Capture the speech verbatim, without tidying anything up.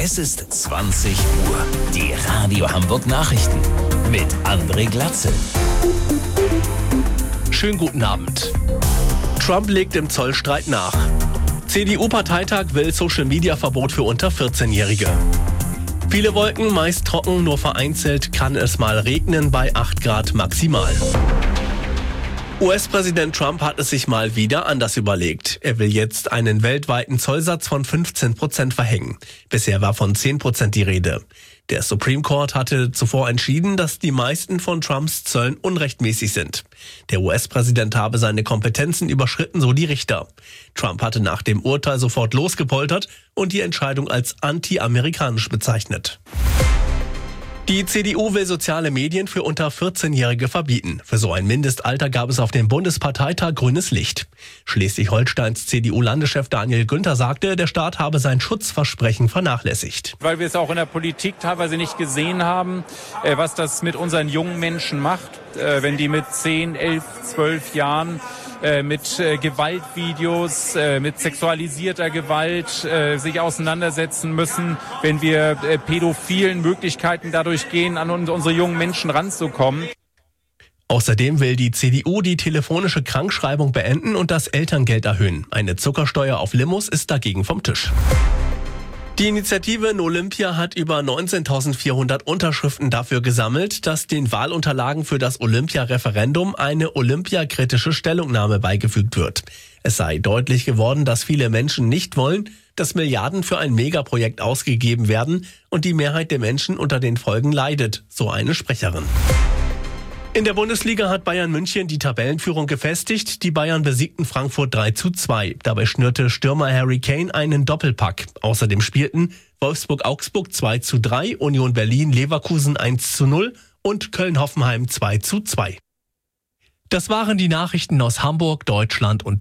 Es ist zwanzig Uhr. Die Radio Hamburg Nachrichten mit André Glatzel. Schönen guten Abend. Trump legt im Zollstreit nach. C D U-Parteitag will Social-Media-Verbot für unter vierzehnjährige. Viele Wolken, meist trocken, nur vereinzelt kann es mal regnen bei acht Grad maximal. U S-Präsident Trump hat es sich mal wieder anders überlegt. Er will jetzt einen weltweiten Zollsatz von fünfzehn Prozent verhängen. Bisher war von zehn Prozent die Rede. Der Supreme Court hatte zuvor entschieden, dass die meisten von Trumps Zöllen unrechtmäßig sind. Der U S-Präsident habe seine Kompetenzen überschritten, so die Richter. Trump hatte nach dem Urteil sofort losgepoltert und die Entscheidung als anti-amerikanisch bezeichnet. Die C D U will soziale Medien für unter vierzehnjährige verbieten. Für so ein Mindestalter gab es auf dem Bundesparteitag grünes Licht. Schleswig-Holsteins C D U-Landeschef Daniel Günther sagte, der Staat habe sein Schutzversprechen vernachlässigt. Weil wir es auch in der Politik teilweise nicht gesehen haben, was das mit unseren jungen Menschen macht, wenn die mit zehn, elf, zwölf Jahren mit Gewaltvideos, mit sexualisierter Gewalt sich auseinandersetzen müssen, wenn wir pädophilen Möglichkeiten dadurch gehen, an unsere jungen Menschen ranzukommen. Außerdem will die C D U die telefonische Krankschreibung beenden und das Elterngeld erhöhen. Eine Zuckersteuer auf Limos ist dagegen vom Tisch. Die Initiative No Olympia hat über neunzehntausendvierhundert Unterschriften dafür gesammelt, dass den Wahlunterlagen für das Olympia-Referendum eine olympiakritische Stellungnahme beigefügt wird. Es sei deutlich geworden, dass viele Menschen nicht wollen, dass Milliarden für ein Megaprojekt ausgegeben werden und die Mehrheit der Menschen unter den Folgen leidet, so eine Sprecherin. In der Bundesliga hat Bayern München die Tabellenführung gefestigt. Die Bayern besiegten Frankfurt drei zu zwei. Dabei schnürte Stürmer Harry Kane einen Doppelpack. Außerdem spielten Wolfsburg-Augsburg zwei zu drei, Union Berlin-Leverkusen eins zu null und Köln-Hoffenheim zwei zu zwei. Das waren die Nachrichten aus Hamburg, Deutschland und